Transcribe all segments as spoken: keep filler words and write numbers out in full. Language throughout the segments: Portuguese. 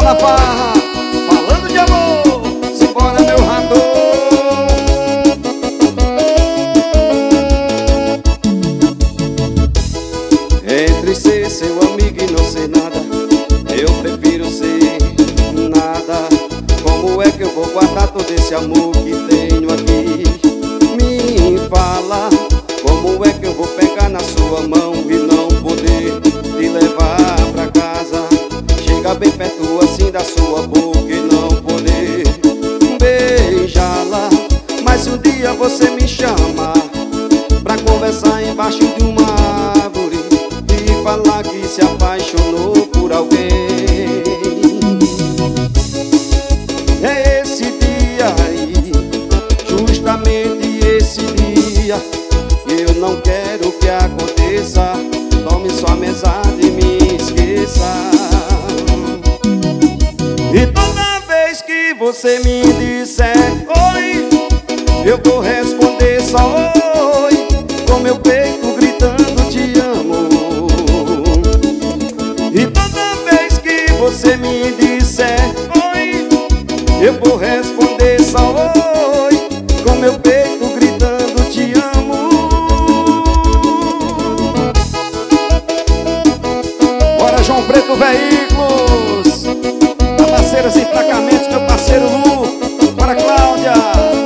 na farra, falando de amor, simbora meu rato. Entre ser seu amigo e não ser nada, eu prefiro ser nada. Como é que eu vou guardar todo esse amor que tenho aqui? Me fala, como é que eu vou pegar na sua mão e não poder te levar pra casa? Chega bem perto assim da sua boca e não poder beijá-la. Mas se um dia você me chama pra conversar embaixo de uma árvore e falar que se apaixonou por alguém, é esse dia aí, justamente esse dia, eu não quero que aconteça. Tome sua mesada e me esqueça. E toda vez que você me disser oi, eu vou responder só oi, com meu peito gritando te amo. E toda vez que você me disser oi, eu vou responder só oi, com meu peito gritando te amo. Bora, João Preto Veículos, da Parceiras Emplacamentos, meu parceiro Lu. Bora, Cláudia.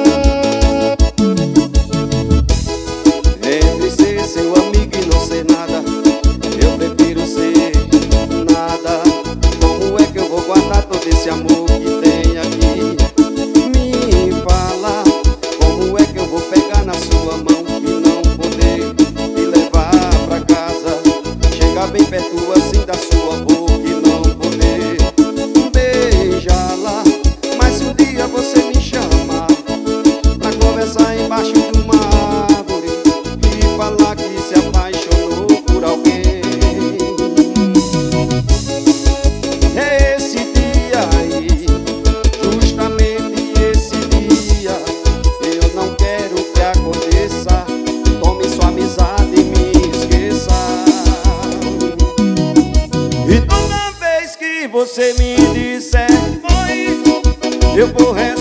Entre ser seu amigo e não ser nada, eu prefiro ser nada. Como é que eu vou guardar todo esse amor que tem aqui? Me fala, como é que eu vou pegar na sua mão e não poder te levar pra casa? Chegar bem perto assim da sua boca e não poder beijá-la. Mas se um dia você me chama pra conversar embaixo de uma árvore e falar que se apaixonou por alguém, é esse dia aí, justamente esse dia, eu não quero que aconteça. Tome sua amizade e me esqueça. E toda vez que você me disser oi, eu vou responder